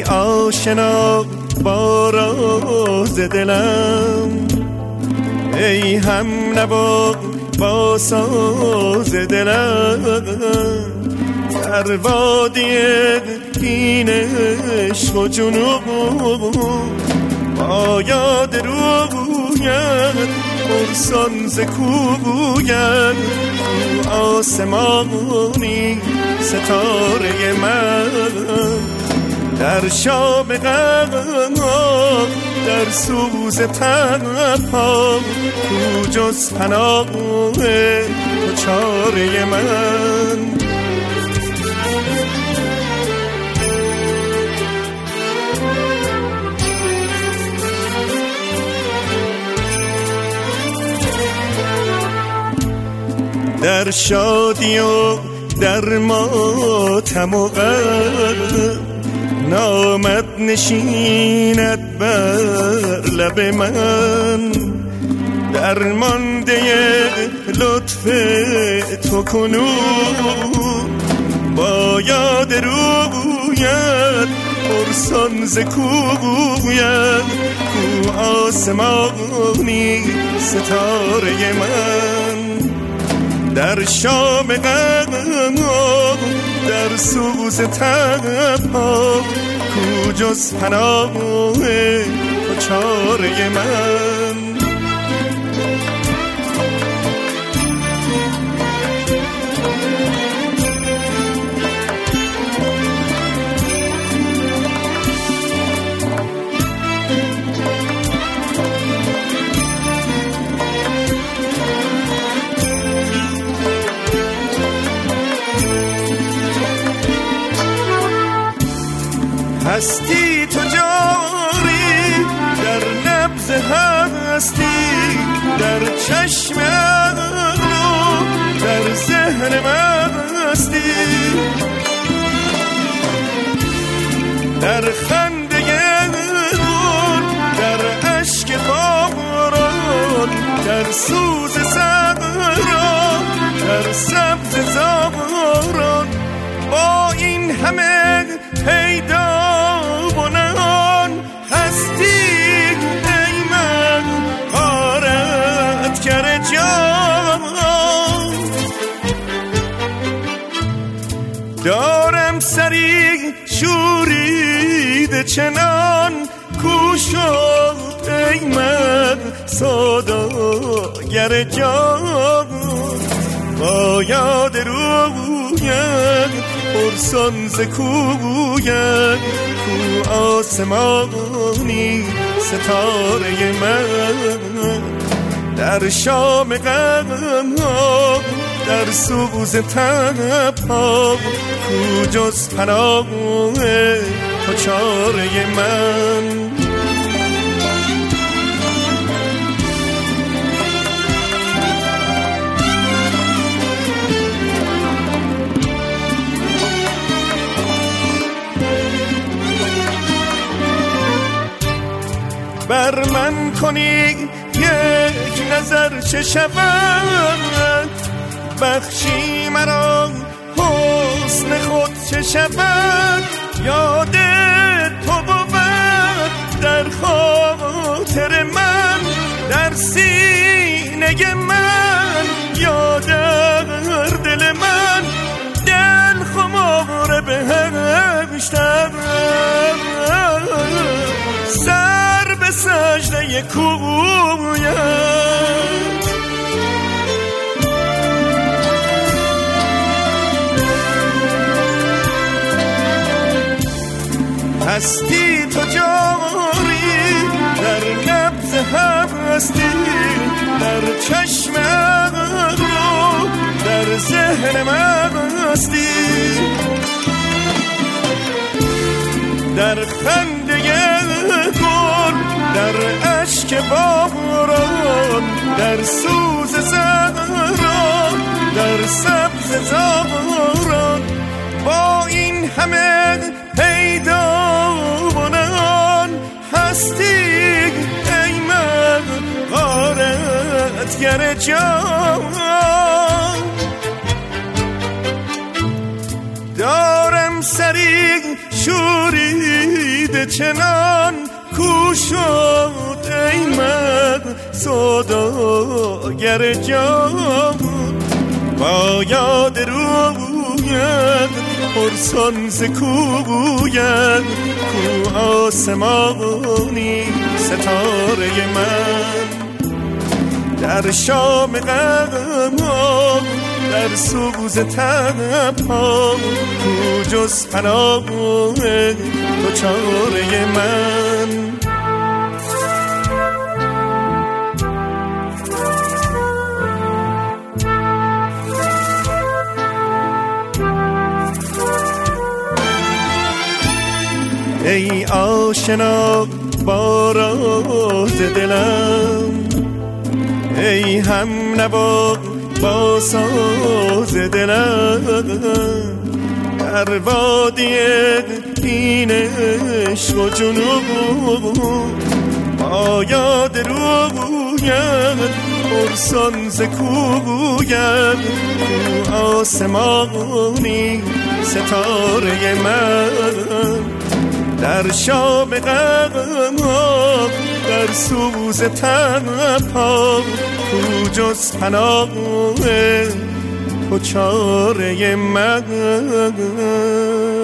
آشنا با راز دلم، ای هم نوا با ساز دلم، در وادی این عشق و جنون با یاد رویت پرسان ز کویت، تو آسمانی ستاره من، در شام غم در سوز تنها، تو جز پناه تو چاره من. در شادی و در ماتم و غم، نامت نشیند بر لب من، درمانده لطف تو کنون با یاد رویت پرسان ز کویت، کو آسمانی ستاره من، در شام غم در سوز تنها، کو جز پناه تو چاره من. هستی تو جاری در نبض هستی، در چشم عقل در ذهن مستی، در خنده گل در اشک باران، در سوز صحرا در سبز زاران، با این همه پیدا و نهان هستی ای من غارتگر جان. دارم سری شورید چنان کو شد ای من سوداگر جان، با یاد رویت پرسان ز کویت، کو آسمانی ستاره من، در شام غم در سوز تنها، کو جز پناه تو چاره من. بر من کنی یک نظر چه شود، بخشی مرا حسن خود چه شود، یاد تو بود در خاطر من، در سینه من یا در دل من، دل خمار بهشتم سر به سجده کویت. هستی تو جاری در نبض هستی، در چشم رو در ذهن مستی، در خنده گل در اشک باران، در سوز زهران در سبز زاران، با این همه پیدا و نهان هستی ای من غارتگر جان. دارم سری شوری چنان کو شد ای من سوداگر جان، باید روید پرسان ز کوید کو آسمانی ستاره من. در شام غم در سوز تبها کو جز پناه تو چاره من. ای آشنا با راز دلم، ای هم نوا با ساز دلم، در وادی این عشق و جنون باید روید پرسان ز کوید کو آسمانی ستاره من. در شام غم در سوز تبها کو جز پناه تو چاره من.